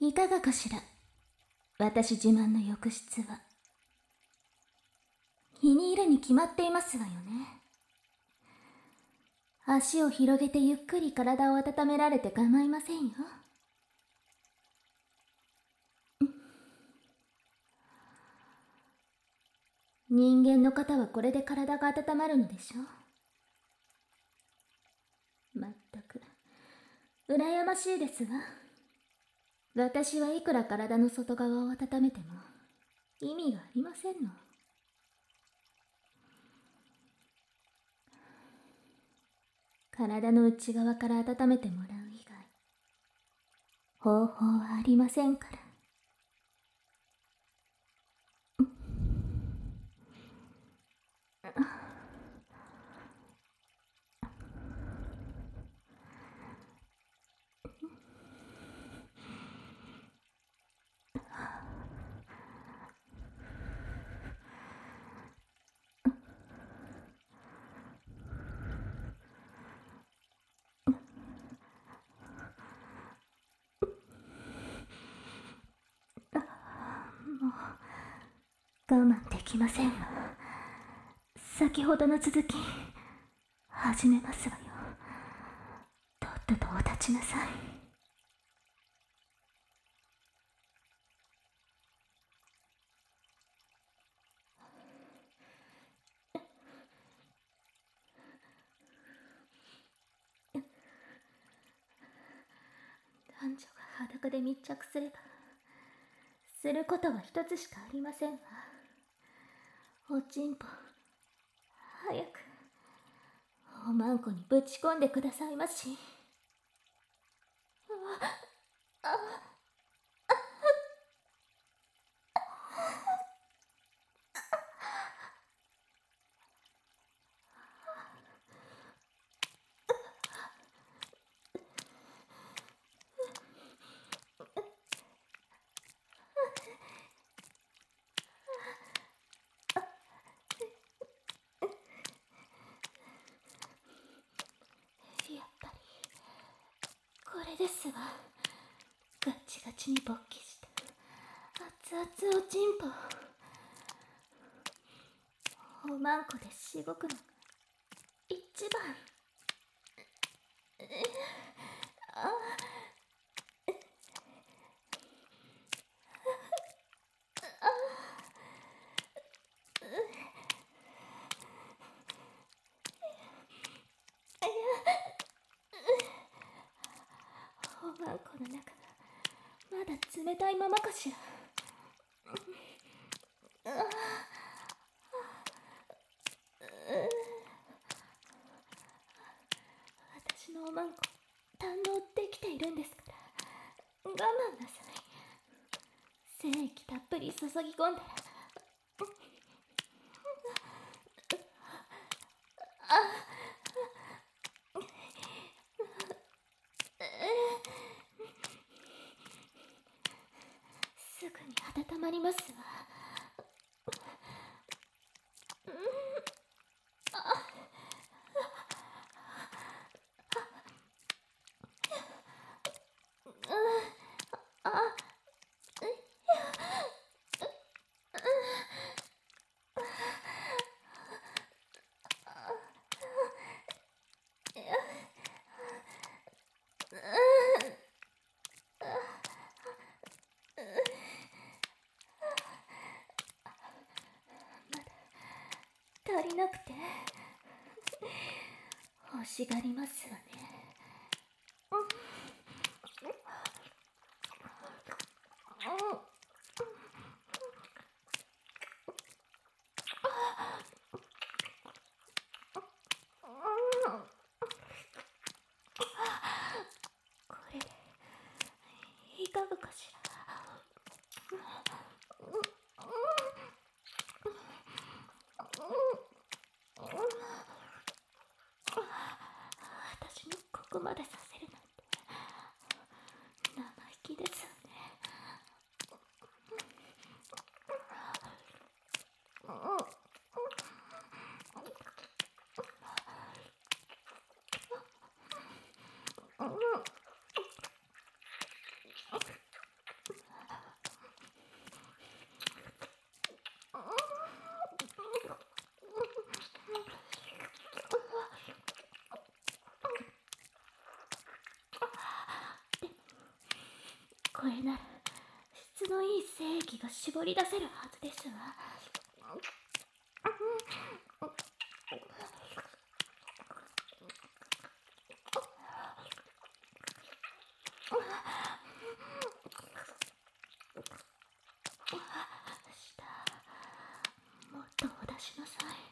いかがかしら、私自慢の浴室は。気に入るに決まっていますわよね。足を広げてゆっくり体を温められて構いませんよ。人間の方はこれで体が温まるのでしょう。まったく羨ましいですわ。私はいくら体の外側を温めても意味がありませんの。体の内側から温めてもらう以外方法はありませんから。我慢できませんわ。先ほどの続き始めますわよ。とっととお立ちなさい。男女が裸で密着すればすることは一つしかありませんわ。おちんぽ早くおまんこにぶち込んでくださいまし。やっぱりこれですわ。ガチガチに勃起した熱々おちんぽおまんこでしごくのが一番。おまんこの中がまだ冷たいままかしら。私のおまんこ堪能できているんですから我慢なさい。精液たっぷり注ぎ込んだらすぐに温まりますわ。足りなくて欲しがりますわね。これでいかがかしら。私にここまでさせるなんて生意気ですね。 これなら質のいい精液が絞り出せるはずですわ。もっとお出しなさい。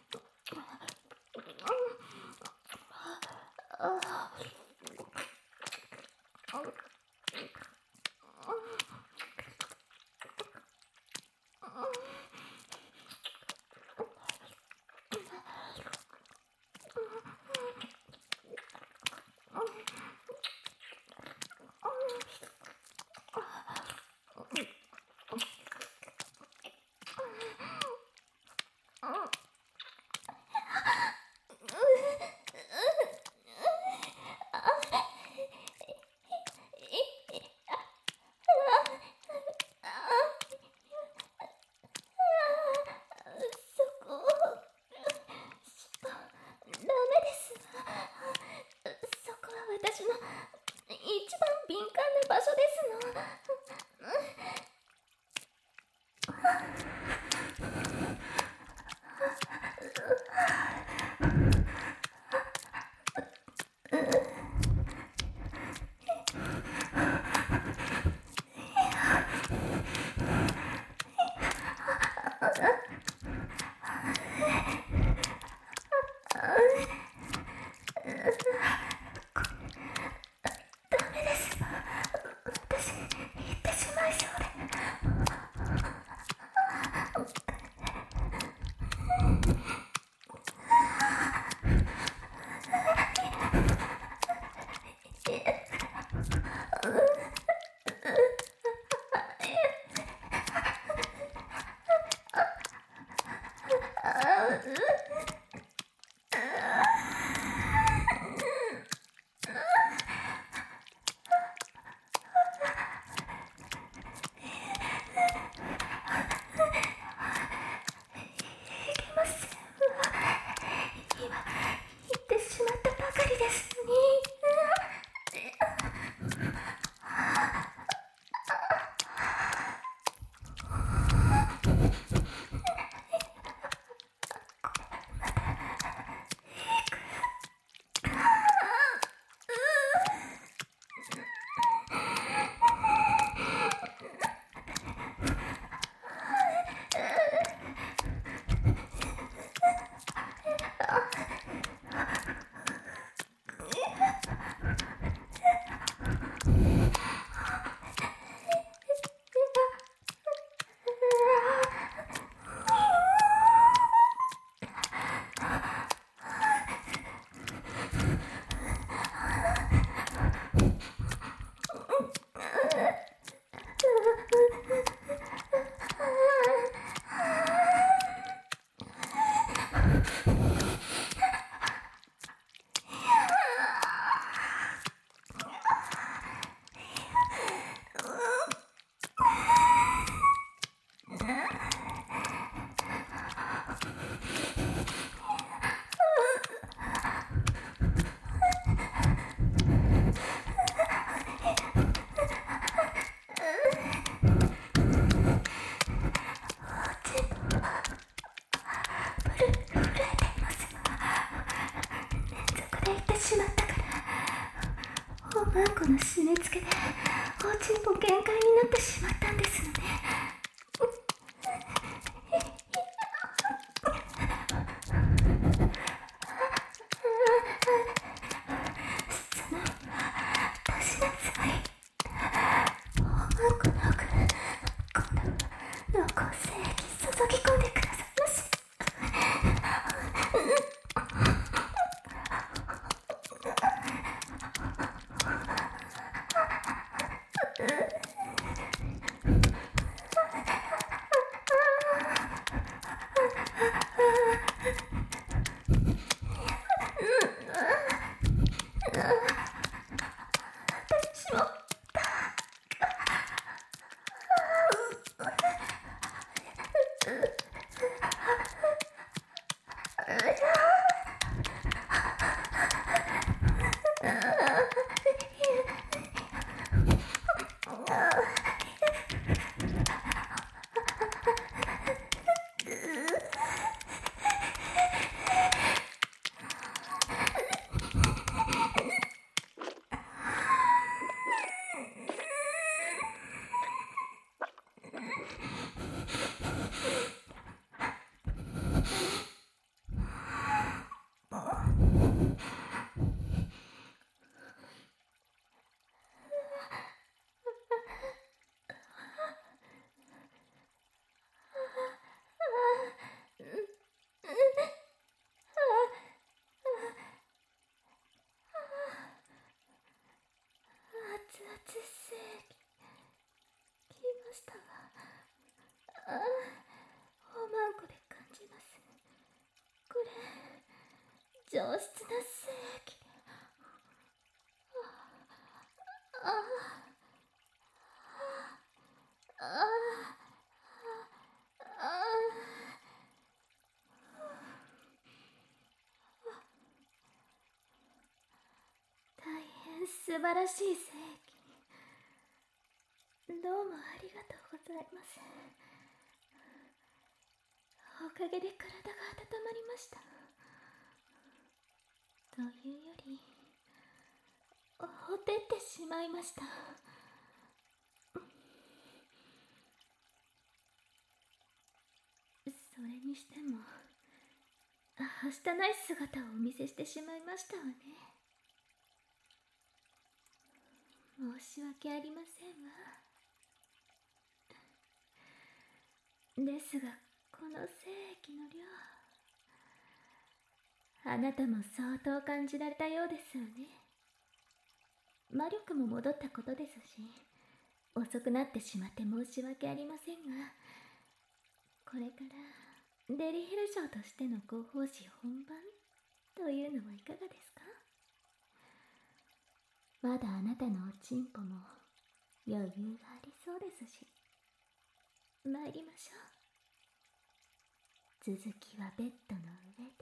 私の一番敏感な場所ですの。私言ってしまいそうで。今言ってしまったばかりですのに。しまったから。おばあこの締め付けでおちんぽ限界になってしまったんですよね。その出しなさい。おばあこの奥今度は濃厚精液注ぎ込んでくださいまし。 上質な精液で、あああ大変素晴らしい精液、どうもありがとうございます。おかげで体が温まりました。というより、ほてってしまいました。それにしても、はしたない姿をお見せしてしまいましたわね。申し訳ありませんわ。ですが、この精液の量、あなたも相当感じられたようですよね。魔力も戻ったことですし、遅くなってしまって申し訳ありませんが、これからデリヘル嬢としてのご奉仕本番というのはいかがですか？まだあなたのおちんぽも余裕がありそうですし、参りましょう。続きはベッドの上で。